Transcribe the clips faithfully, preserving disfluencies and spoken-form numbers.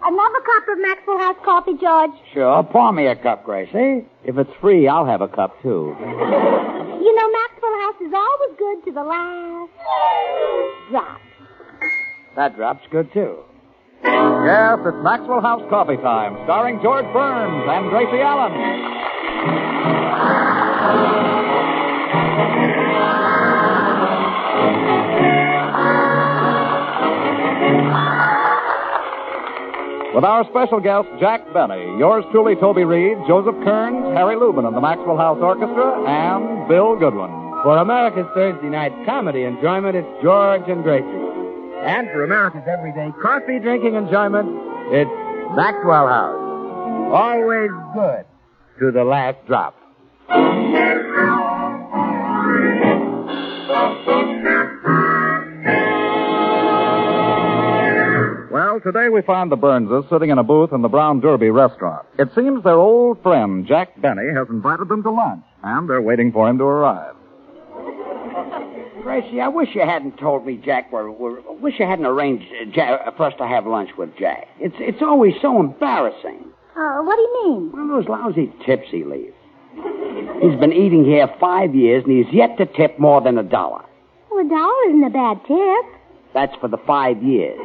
Another cup of Maxwell House coffee, George? Sure. Pour me a cup, Gracie. If it's free, I'll have a cup, too. You know, Maxwell House is always good to the last drop. That drop's good, too. Yes, it's Maxwell House Coffee Time, starring George Burns and Gracie Allen. With our special guest, Jack Benny, yours truly, Toby Reed, Joseph Kearns, Harry Lubin of the Maxwell House Orchestra, and Bill Goodwin. For America's Thursday night comedy enjoyment, it's George and Gracie. And for America's everyday coffee drinking enjoyment, it's Maxwell House. Always good to the last drop. Well, today we find the Burnses sitting in a booth in the Brown Derby restaurant. It seems their old friend, Jack Benny, has invited them to lunch, and they're waiting for him to arrive. Gracie, I wish you hadn't told me Jack were... were I wish you hadn't arranged uh, Jack, for us to have lunch with Jack. It's it's always so embarrassing. Uh, what do you mean? One of those lousy tips he leaves. He's been eating here five years, and he's yet to tip more than a dollar. Well, a dollar isn't a bad tip. That's for the five years.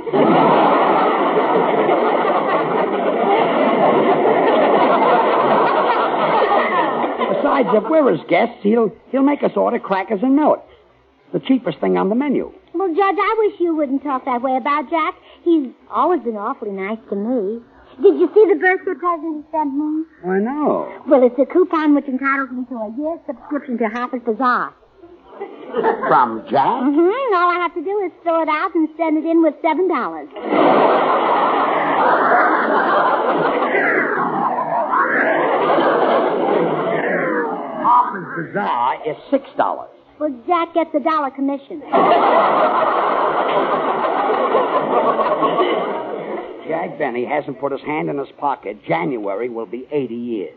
Besides, if we're his guests, he'll he'll make us order crackers and milk. The cheapest thing on the menu. Well, Judge, I wish you wouldn't talk that way about Jack. He's always been awfully nice to me. Did you see the birthday present he sent me? I know. Well, it's a coupon which entitles me to a year's subscription to Harper's Bazaar. From Jack? Mm-hmm. All I have to do is fill it out and send it in with seven dollars. Harper's Bazaar is six dollars. Well, Jack gets a dollar commission. Jack Benny hasn't put his hand in his pocket. January will be eighty years.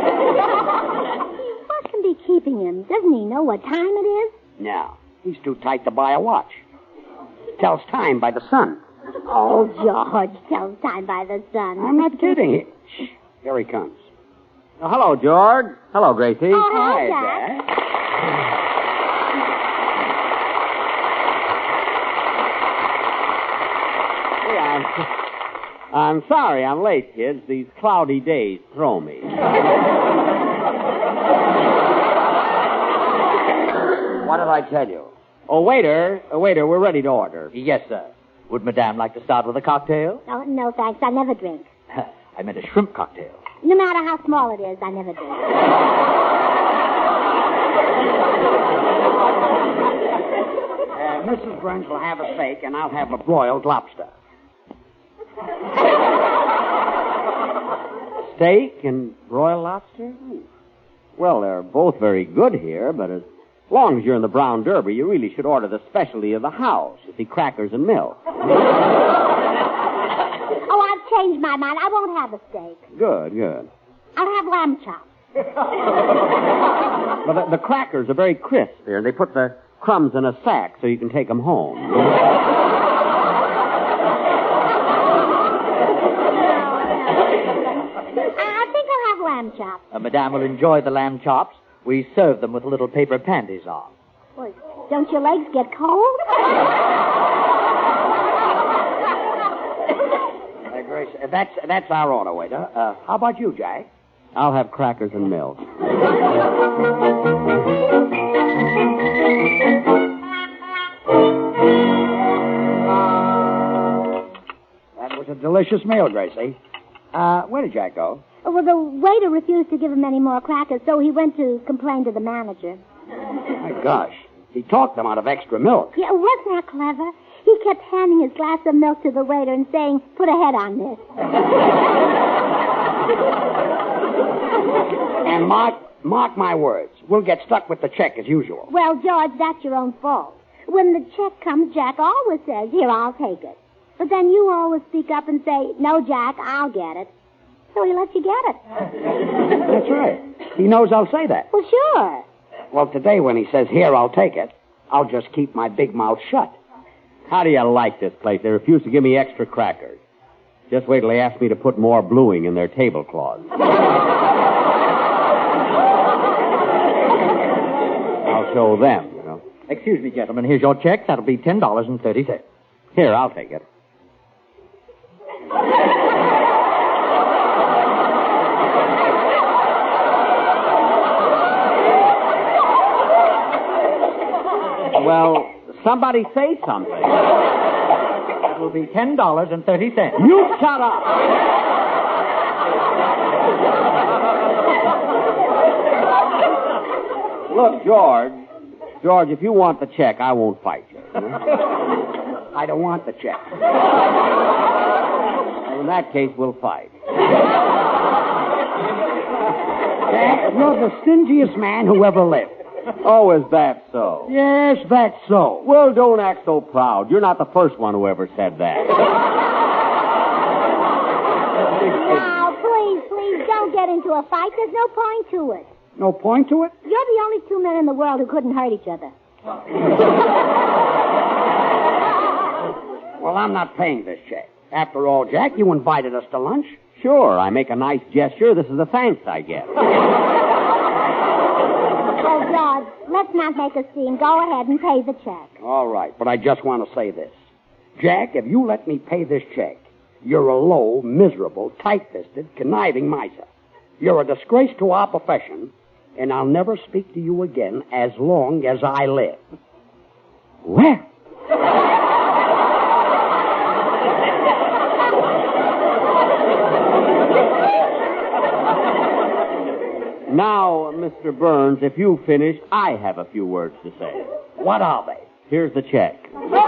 What can be keeping him? Doesn't he know what time it is? No, he's too tight to buy a watch. Tells time by the sun. Oh, George tells time by the sun. I'm not kidding. Shh, here he comes. Oh, hello, George. Hello, Gracie. Oh, Hi, Jack. Jack. Hey, I'm, I'm sorry I'm late, kids. These cloudy days throw me. What did I tell you? Oh, waiter, uh, waiter, we're ready to order. Yes, sir. Would Madame like to start with a cocktail? Oh, no, thanks. I never drink. I meant a shrimp cocktail. No matter how small it is, I never drink. Uh, Missus Burns will have a steak, and I'll have a broiled lobster. Steak and broiled lobster? Well, they're both very good here, but as long as you're in the Brown Derby, you really should order the specialty of the house, you see, crackers and milk. Oh, I've changed my mind. I won't have a steak. Good, good. I'll have lamb chops. Well, the, the crackers are very crisp here. They put the crumbs in a sack so you can take them home. I think I'll have lamb chops. Uh, Madame will enjoy the lamb chops. We serve them with little paper panties on. Well, don't your legs get cold? Uh, Grace, uh, that's that's our order, waiter. Uh, how about you, Jack? I'll have crackers and milk. That was a delicious meal, Gracie. Uh, where did Jack go? Well, the waiter refused to give him any more crackers, so he went to complain to the manager. My gosh. He talked them out of extra milk. Yeah, wasn't that clever? He kept handing his glass of milk to the waiter and saying, put a head on this. And mark, mark my words. We'll get stuck with the check as usual. Well, George, that's your own fault. When the check comes, Jack always says, here, I'll take it. But then you always speak up and say, no, Jack, I'll get it. So he lets you get it. That's right. He knows I'll say that. Well, sure. Well, today when he says, here, I'll take it, I'll just keep my big mouth shut. How do you like this place? They refuse to give me extra crackers. Just wait till they ask me to put more bluing in their tablecloths. I'll show them, you know. Excuse me, gentlemen. Here's your check. That'll be ten dollars and thirty cents. Here, I'll take it. Well, somebody say something. That will be ten dollars and thirty cents. You shut up. Look, George. George, if you want the check, I won't fight you. you know? I don't want the check. Well, in that case, we'll fight. Jack, you're the stingiest man who ever lived. Oh, is that so? Yes, that's so. Well, don't act so proud. You're not the first one who ever said that. Now, please, please, don't get into a fight. There's no point to it. No point to it? You're the only two men in the world who couldn't hurt each other. Well, I'm not paying this check. After all, Jack, you invited us to lunch. Sure, I make a nice gesture. This is the thanks I get. Oh, George, let's not make a scene. Go ahead and pay the check. All right, but I just want to say this. Jack, if you let me pay this check, you're a low, miserable, tight-fisted, conniving miser. You're a disgrace to our profession, and I'll never speak to you again as long as I live. Well... Now, Mister Burns, if you've finished, I have a few words to say. What are they? Here's the check.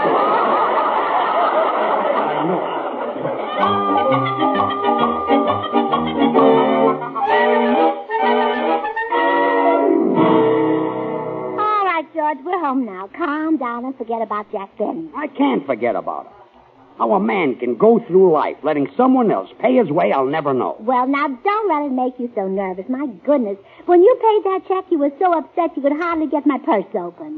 All right, George, we're home now. Calm down and forget about Jack Benny. I can't forget about it. How a man can go through life letting someone else pay his way, I'll never know. Well, now, don't let it make you so nervous. My goodness. When you paid that check, you were so upset you could hardly get my purse open.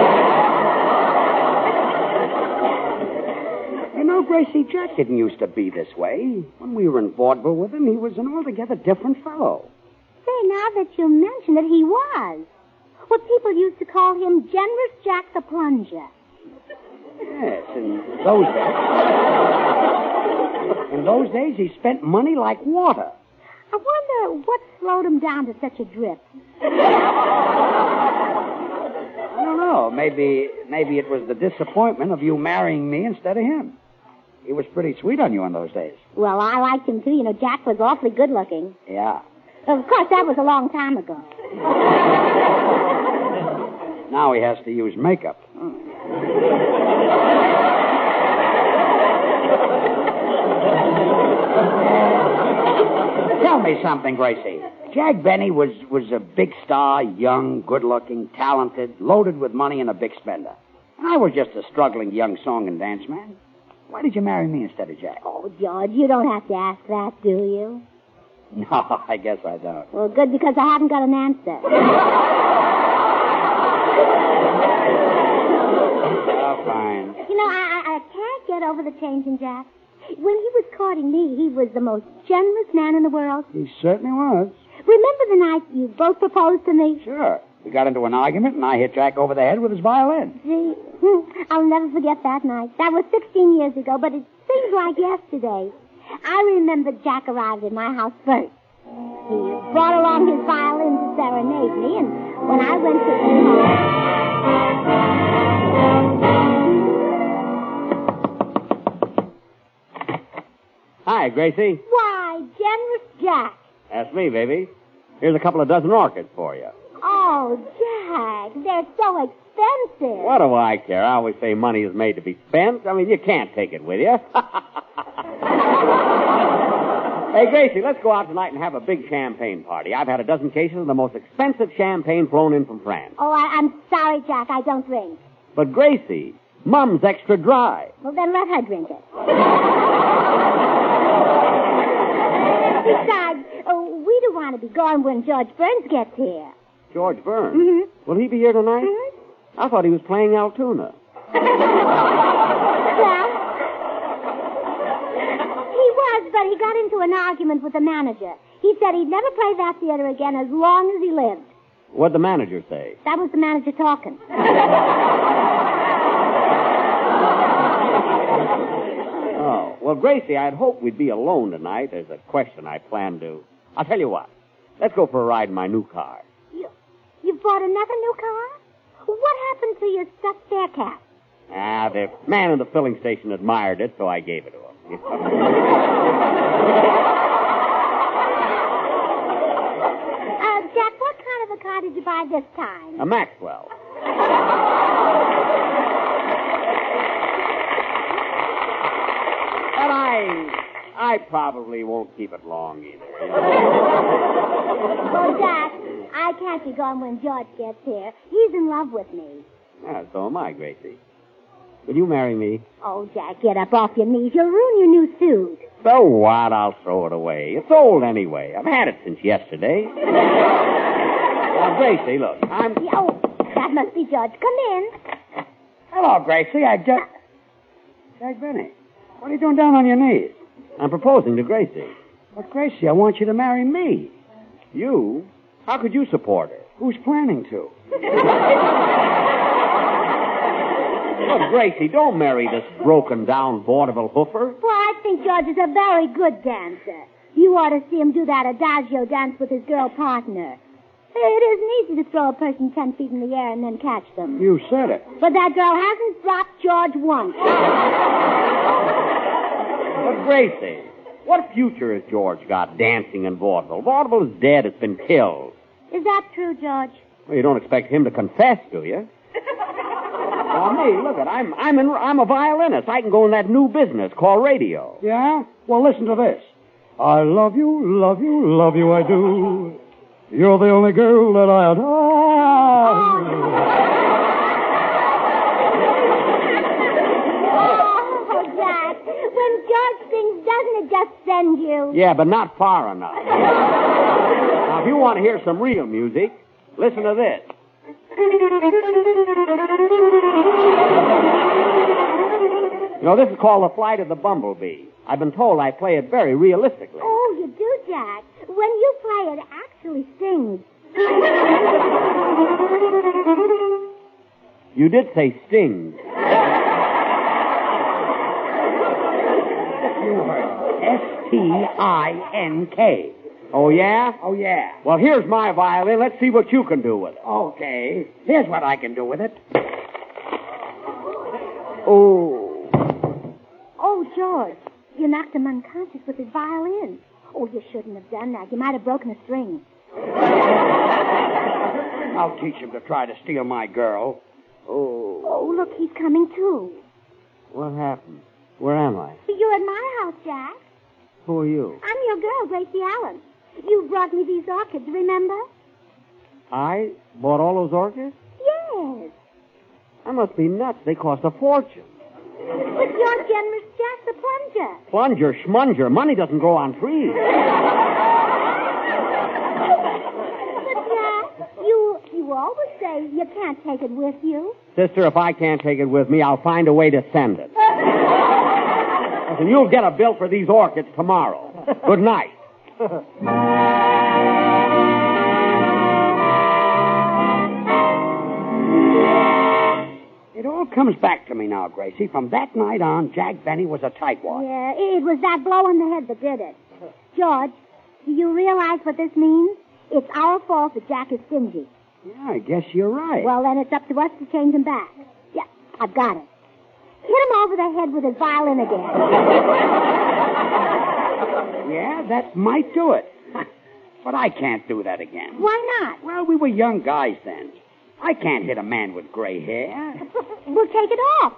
You know, Gracie, Jack didn't used to be this way. When we were in vaudeville with him, he was an altogether different fellow. Say, now that you mention it, he was. Well, people used to call him Generous Jack the Plunger. Yes, in those days. In those days, he spent money like water. I wonder what slowed him down to such a drift. I don't know. Maybe, maybe it was the disappointment of you marrying me instead of him. He was pretty sweet on you in those days. Well, I liked him, too. You know, Jack was awfully good looking. Yeah. Of course, that was a long time ago. Now he has to use makeup. Tell me something, Gracie. Jack Benny was, was a big star, young, good-looking, talented, loaded with money, and a big spender. And I was just a struggling young song and dance man. Why did you marry me instead of Jack? Oh, George, you don't have to ask that, do you? No, I guess I don't. Well, good, because I haven't got an answer. Oh, fine. You know, I, I, I can't get over the change in Jack. When he was courting me, he was the most generous man in the world. He certainly was. Remember the night you both proposed to me? Sure. We got into an argument, and I hit Jack over the head with his violin. Gee, hmm, I'll never forget that night. That was sixteen years ago, but it seems like yesterday. I remember Jack arrived at my house first. He brought along his violin to serenade me, and when I went to the Hi, Gracie. Why, Generous Jack. That's me, baby. Here's a couple of dozen orchids for you. Oh, Jack, they're so expensive. What do I care? I always say money is made to be spent. I mean, you can't take it with you. Hey, Gracie, let's go out tonight and have a big champagne party. I've had a dozen cases of the most expensive champagne flown in from France. Oh, I, I'm sorry, Jack, I don't drink. But, Gracie, Mum's extra dry. Well, then let her drink it. Besides, oh, we don't want to be gone when George Burns gets here. George Burns? Mm-hmm. Will he be here tonight? Mm-hmm. I thought he was playing Altoona. Well, he was but he got into an argument with the manager. He said he'd never play that theater again as long as he lived. What'd the manager say? That was the manager talking. Oh, well, Gracie, I'd hoped we'd be alone tonight. There's a question I plan to... I'll tell you what. Let's go for a ride in my new car. You, you bought another new car? What happened to your stuffed bear cat? Ah, the man in the filling station admired it, so I gave it to him. uh, Jack, what kind of a car did you buy this time? A Maxwell. And I... I probably won't keep it long either. Well, Jack, I can't be gone when George gets here. He's in love with me. Ah, so am I, Gracie. Will you marry me? Oh, Jack, get up off your knees. You'll ruin your new suit. So what? I'll throw it away. It's old anyway. I've had it since yesterday. Now, Gracie, look, I'm... Oh, that must be George. Come in. Hello, Gracie. I just... Jack Benny, what are you doing down on your knees? I'm proposing to Gracie. But, Gracie, I want you to marry me. You? How could you support her? Who's planning to? Look, Gracie, don't marry this broken-down vaudeville hoofer. Well, I think George is a very good dancer. You ought to see him do that adagio dance with his girl partner. It isn't easy to throw a person ten feet in the air and then catch them. You said it. But that girl hasn't dropped George once. But, Gracie, what future has George got dancing in vaudeville? Vaudeville is dead. It's been killed. Is that true, George? Well, you don't expect him to confess, do you? Now, me, look at I'm I'm in, I'm a violinist. I can go in that new business called radio. Yeah? Well, listen to this. I love you, love you, love you, I do. You're the only girl that I adore. Oh, Jack, when George sings, doesn't it just send you? Yeah, but not far enough. Now, if you want to hear some real music, listen to this. You know, this is called The Flight of the Bumblebee. I've been told I play it very realistically. Oh, you do, Jack. When you play, it actually sings. You did say stings. S T I N K. Oh, yeah? Oh, yeah. Well, here's my violin. Let's see what you can do with it. Okay. Here's what I can do with it. Oh. Oh, George, you knocked him unconscious with his violin. Oh, you shouldn't have done that. You might have broken a string. I'll teach him to try to steal my girl. Oh. Oh, look, he's coming too. What happened? Where am I? You're at my house, Jack. Who are you? I'm your girl, Gracie Allen. You brought me these orchids, remember? I bought all those orchids? Yes. I must be nuts. They cost a fortune. With your generous Jack the Plunger. Plunger, schmunger. Money doesn't grow on trees. But, Jack, you, you always say you can't take it with you. Sister, if I can't take it with me, I'll find a way to send it. And you'll get a bill for these orchids tomorrow. Good night. It all comes back to me now, Gracie. From that night on, Jack Benny was a tightwad. Yeah, it was that blow in the head that did it. George, do you realize what this means? It's our fault that Jack is stingy. Yeah, I guess you're right. Well, then it's up to us to change him back. Yeah, I've got it. Hit him over the head with his violin again. Yeah, that might do it. But I can't do that again. Why not? Well, we were young guys then. I can't hit a man with gray hair. We'll take it off.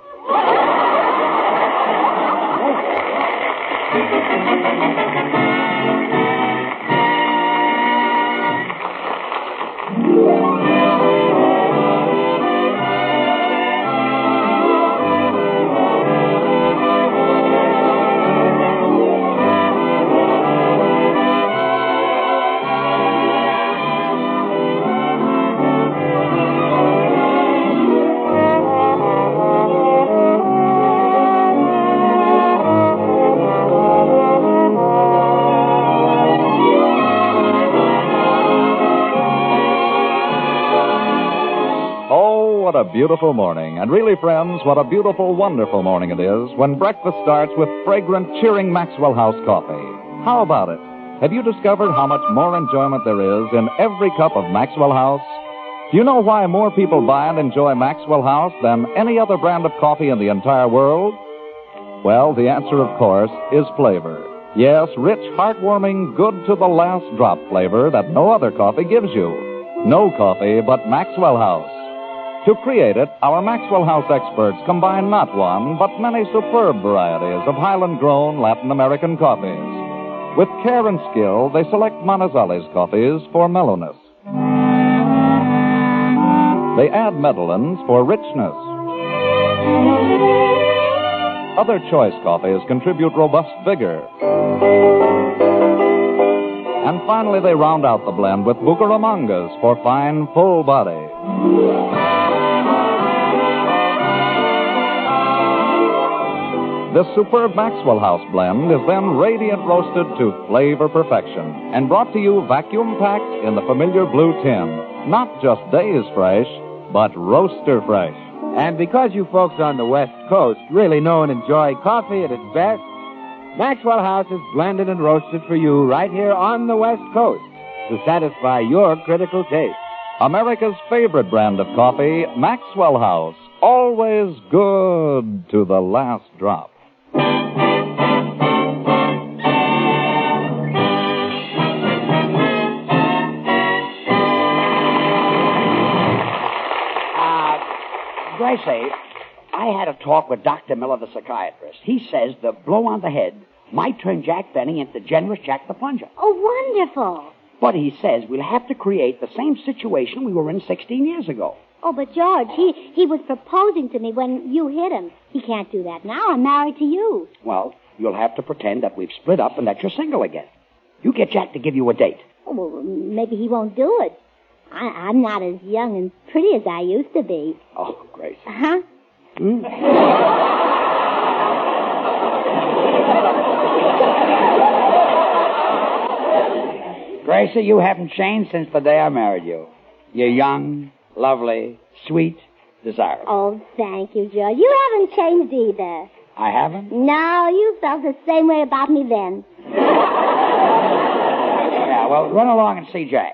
a beautiful morning. And really, friends, what a beautiful, wonderful morning it is when breakfast starts with fragrant, cheering Maxwell House coffee. How about it? Have you discovered how much more enjoyment there is in every cup of Maxwell House? Do you know why more people buy and enjoy Maxwell House than any other brand of coffee in the entire world? Well, the answer, of course, is flavor. Yes, rich, heartwarming, good-to-the-last drop flavor that no other coffee gives you. No coffee but Maxwell House. To create it, our Maxwell House experts combine not one, but many superb varieties of Highland-grown Latin American coffees. With care and skill, they select Manizales coffees for mellowness. They add Medellins for richness. Other choice coffees contribute robust vigor. And finally, they round out the blend with Bucaramangas for fine, full body. This superb Maxwell House blend is then radiant roasted to flavor perfection and brought to you vacuum-packed in the familiar blue tin. Not just days fresh, but roaster fresh. And because you folks on the West Coast really know and enjoy coffee at its best, Maxwell House is blended and roasted for you right here on the West Coast to satisfy your critical taste. America's favorite brand of coffee, Maxwell House. Always good to the last drop. Gracie, I had a talk with Doctor Miller, the psychiatrist. He says the blow on the head might turn Jack Benny into generous Jack the Plunger. Oh, wonderful. But he says we'll have to create the same situation we were in sixteen years ago. Oh, but George, he, he was proposing to me when you hit him. He can't do that now. I'm married to you. Well, you'll have to pretend that we've split up and that you're single again. You get Jack to give you a date. Oh, well, maybe he won't do it. I, I'm not as young and pretty as I used to be. Oh, Grace. Uh-huh. Hmm? Gracie, you haven't changed since the day I married you. You're young, lovely, sweet, desirable. Oh, thank you, George. You haven't changed either. I haven't? No, you felt the same way about me then. Yeah, well, run along and see Jack.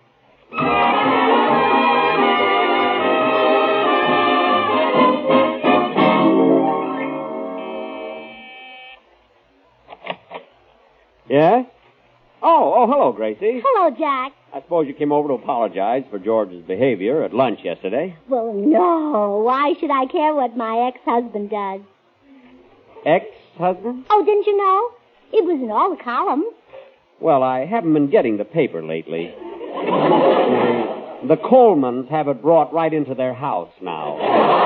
Yes? Oh, oh, hello, Gracie. Hello, Jack. I suppose you came over to apologize for George's behavior at lunch yesterday. Well, no. Why should I care what my ex-husband does? Ex-husband? Oh, didn't you know? It was in all the columns. Well, I haven't been getting the paper lately. The Colemans have it brought right into their house now.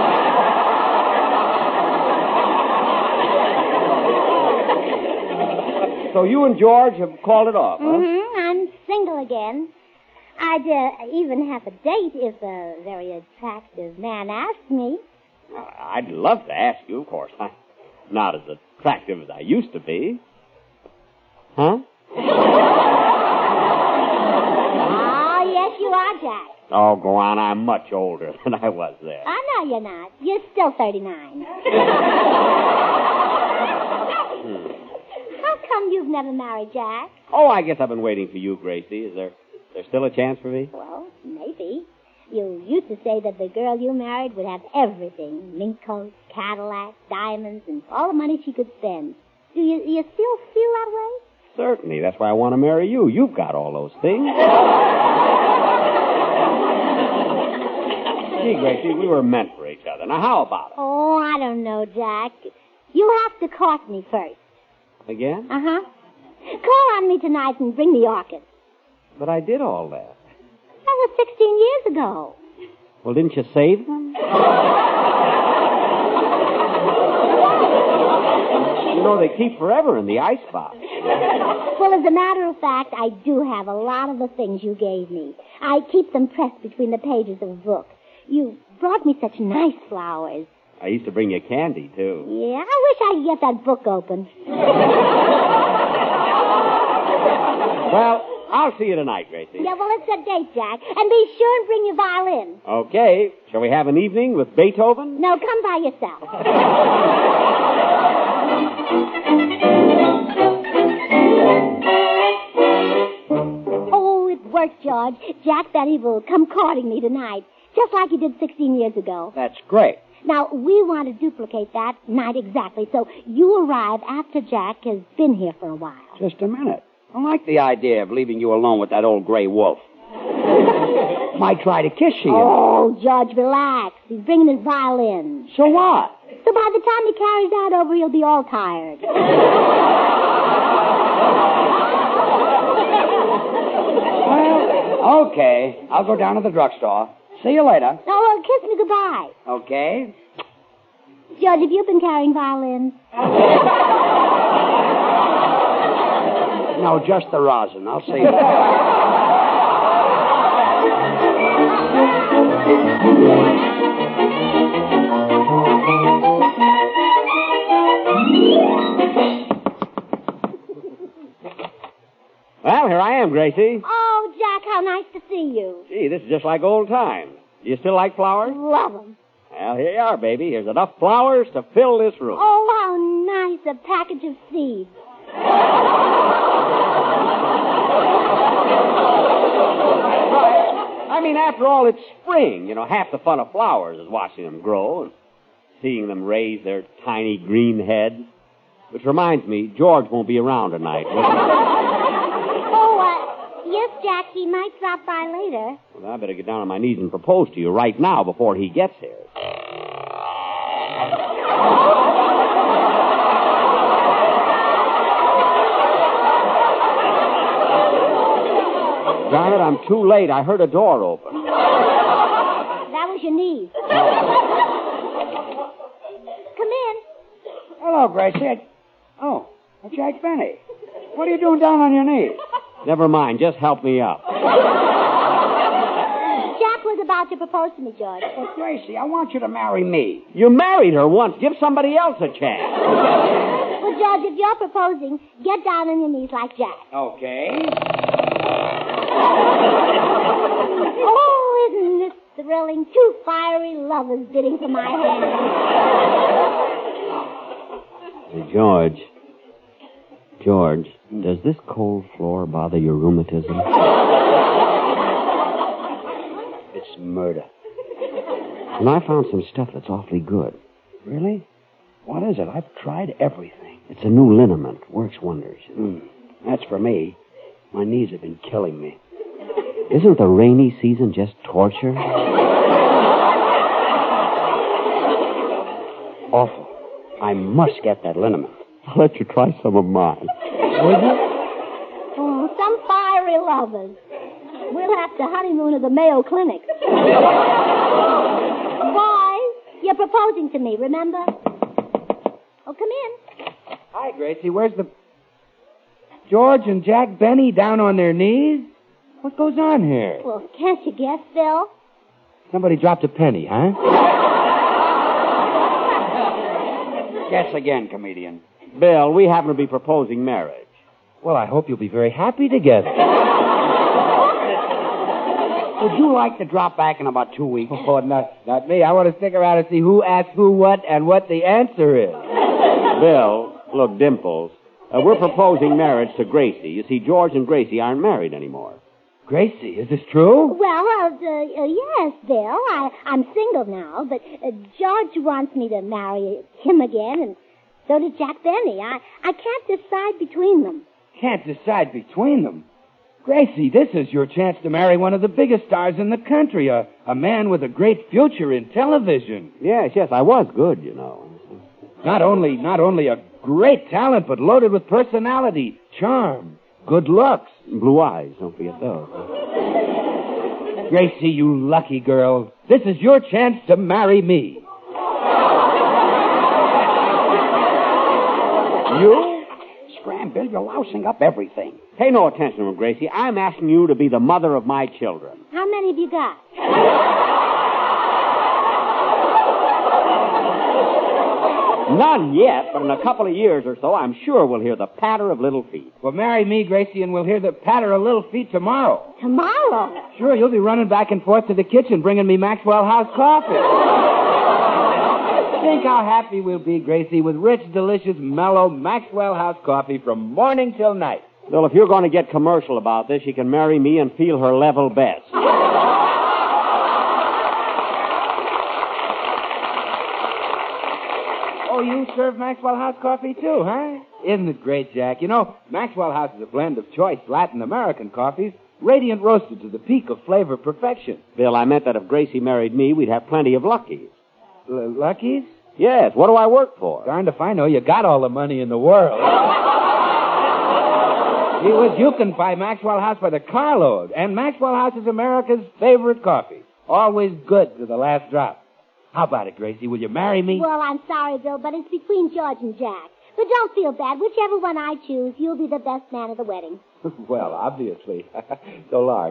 So you and George have called it off, huh? Mm-hmm. I'm single again. I'd uh, even have a date if a very attractive man asked me. I'd love to ask you, of course. I'm not as attractive as I used to be. Huh? Oh, yes, you are, Jack. Oh, go on. I'm much older than I was then. Oh, no, you're not. You're still thirty-nine. Hmm. How come you've never married, Jack? Oh, I guess I've been waiting for you, Gracie. Is there, there still a chance for me? Well, maybe. You used to say that the girl you married would have everything. Mink coat, Cadillac, diamonds, and all the money she could spend. Do you, you still feel that way? Certainly. That's why I want to marry you. You've got all those things. Gee, Gracie, we were meant for each other. Now, how about it? Oh, I don't know, Jack. You have to court me first. Again? Uh-huh. Call on me tonight and bring me orchids. But I did all that. That was sixteen years ago. Well, didn't you save them? You know, they keep forever in the icebox. Well, as a matter of fact, I do have a lot of the things you gave me. I keep them pressed between the pages of a book. You brought me such nice flowers. I used to bring you candy, too. Yeah, I wish I could get that book open. Well, I'll see you tonight, Gracie. Yeah, well, let's set date, Jack. And be sure and bring your violin. Okay. Shall we have an evening with Beethoven? No, come by yourself. Oh, it worked, George. Jack Benny will come courting me tonight, just like he did sixteen years ago. That's great. Now, we want to duplicate that night exactly, so you arrive after Jack has been here for a while. Just a minute. I like the idea of leaving you alone with that old gray wolf. Might try to kiss you. Oh, George, relax. He's bringing his violin. So what? So by the time he carries that over, he'll be all tired. Well, okay. I'll go down to the drugstore. See you later. Oh, well, kiss me goodbye. Okay. George, have you been carrying violins? No, just the rosin. I'll see you. Well, here I am, Gracie. Oh, Jack, how nice to see you. Gee, this is just like old times. Do you still like flowers? Love 'em. Well, here you are, baby. Here's enough flowers to fill this room. Oh, how nice, a package of seeds. I mean, after all, it's spring. You know, half the fun of flowers is watching them grow and seeing them raise their tiny green heads. Which reminds me, George won't be around tonight, will he? Oh, uh, yes, Jack, he might drop by later. Well, I better get down on my knees and propose to you right now before he gets here. Darn it, I'm too late. I heard a door open. That was your niece. Come in. Hello, Gracie. Oh, it's Jack Benny. What are you doing down on your knees? Never mind. Just help me up. Jack was about to propose to me, George. Well, Gracie, I want you to marry me. You married her once. Give somebody else a chance. Well, George, if you're proposing, get down on your knees like Jack. Okay. Oh, isn't this thrilling? Two fiery lovers bidding for my hand. Hey, George. George, does this cold floor bother your rheumatism? It's murder. And I found some stuff that's awfully good. Really? What is it? I've tried everything. It's a new liniment. Works wonders. Mm, that's for me. My knees have been killing me. Isn't the rainy season just torture? Awful. I must get that liniment. I'll let you try some of mine. Will you? Oh, some fiery lovers. We'll have to honeymoon at the Mayo Clinic. Boys, you're proposing to me, remember? Oh, come in. Hi, Gracie. Where's the... George and Jack Benny down on their knees? What goes on here? Well, can't you guess, Phil? Somebody dropped a penny, huh? Guess again, comedian. Bill, we happen to be proposing marriage. Well, I hope you'll be very happy together. Would you like to drop back in about two weeks? Oh, not, not me. I want to stick around and see who asked who what and what the answer is. Bill, look, Dimples, uh, we're proposing marriage to Gracie. You see, George and Gracie aren't married anymore. Gracie, is this true? Well, uh, uh, yes, Bill. I, I'm single now, but uh, George wants me to marry him again, and so did Jack Benny. I, I can't decide between them. Can't decide between them. Gracie, this is your chance to marry one of the biggest stars in the country, a, a man with a great future in television. Yes, yes, I was good, you know. Not only, not only a great talent, but loaded with personality, charm, good looks. Blue eyes, don't forget those. Gracie, you lucky girl. This is your chance to marry me. You? Scram, Bill, you're lousing up everything. Pay no attention to him, Gracie. I'm asking you to be the mother of my children. How many have you got? None yet, but in a couple of years or so, I'm sure we'll hear the patter of little feet. Well, marry me, Gracie, and we'll hear the patter of little feet tomorrow. Tomorrow? Sure, you'll be running back and forth to the kitchen bringing me Maxwell House coffee. Think how happy we'll be, Gracie, with rich, delicious, mellow Maxwell House coffee from morning till night. Well, if you're going to get commercial about this, you can marry me and feel her level best. Oh, you serve Maxwell House coffee too, huh? Isn't it great, Jack? You know, Maxwell House is a blend of choice Latin American coffees, radiant roasted to the peak of flavor perfection. Bill, I meant that if Gracie married me, we'd have plenty of Luckies. L- Luckies? Yes, what do I work for? Darned if I know. You got all the money in the world. Gee whiz, you can buy Maxwell House by the carload. And Maxwell House is America's favorite coffee. Always good to the last drop. How about it, Gracie? Will you marry me? Well, I'm sorry, Bill, but it's between George and Jack. But don't feel bad. Whichever one I choose, you'll be the best man at the wedding. Well, obviously. So long.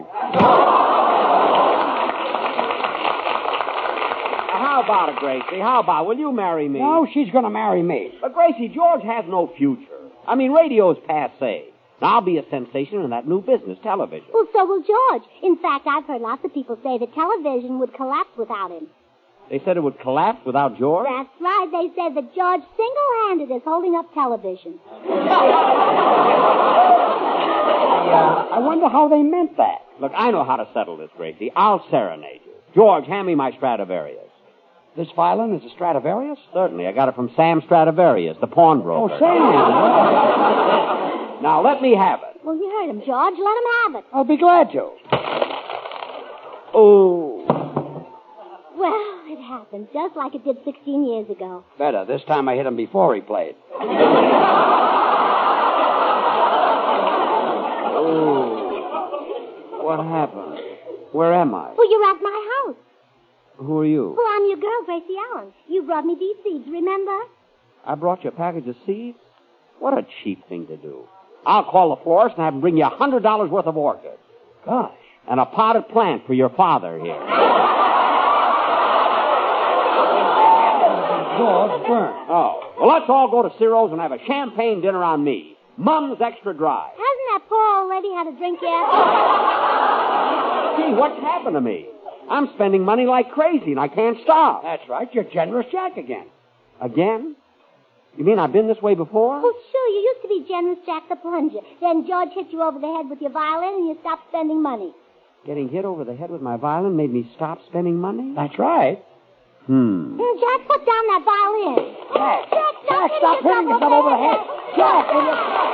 How about it, Gracie? How about it? Will you marry me? No, she's going to marry me. But, Gracie, George has no future. I mean, radio's passé. Now, I'll be a sensation in that new business, television. Well, so will George. In fact, I've heard lots of people say that television would collapse without him. They said it would collapse without George? That's right. They said that George single-handed is holding up television. Yeah, I wonder how they meant that. Look, I know how to settle this, Gracie. I'll serenade you. George, hand me my Stradivarius. This violin is a Stradivarius? Certainly. I got it from Sam Stradivarius, the pawnbroker. Oh, Sam. Now, let me have it. Well, you heard him, George. Let him have it. I'll be glad to. Oh. Well, it happened just like it did sixteen years ago. Better. This time I hit him before he played. Oh. What happened? Where am I? Well, you're at my house. Who are you? Well, I'm your girl, Gracie Allen. You brought me these seeds, remember? I brought you a package of seeds? What a cheap thing to do. I'll call the florist and have him bring you a hundred dollars worth of orchids. Gosh. And a potted plant for your father here. George Byrne. Oh. Well, let's all go to Ciro's and have a champagne dinner on me. Mum's extra dry. Hasn't that poor old lady had a drink yet? Gee, what's happened to me? I'm spending money like crazy and I can't stop. That's right. You're generous Jack again. Again? You mean I've been this way before? Oh, sure. You used to be generous Jack the Plunger. Then George hit you over the head with your violin and you stopped spending money. Getting hit over the head with my violin made me stop spending money? That's right. Hmm. Here, Jack, put down that violin. Jack, Jack, Jack, stop hitting yourself over the head. Jack, will you stop?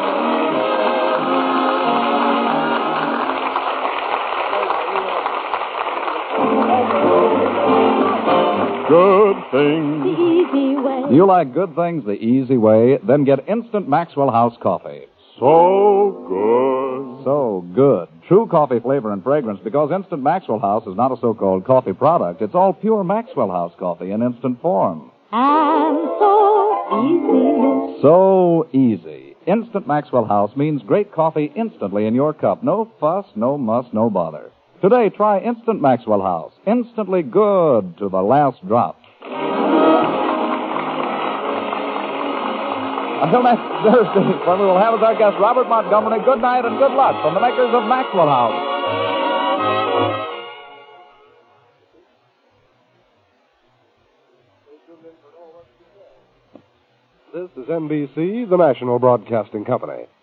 Good things. The easy way. You like good things the easy way? Then get instant Maxwell House coffee. So good. So good. True coffee flavor and fragrance, because Instant Maxwell House is not a so-called coffee product. It's all pure Maxwell House coffee in instant form. And so easy. So easy. Instant Maxwell House means great coffee instantly in your cup. No fuss, no muss, no bother. Today, try Instant Maxwell House. Instantly good to the last drop. Until next Thursday, when we will have as our guest Robert Montgomery, good night and good luck from the makers of Maxwell House. This is N B C, the national broadcasting company.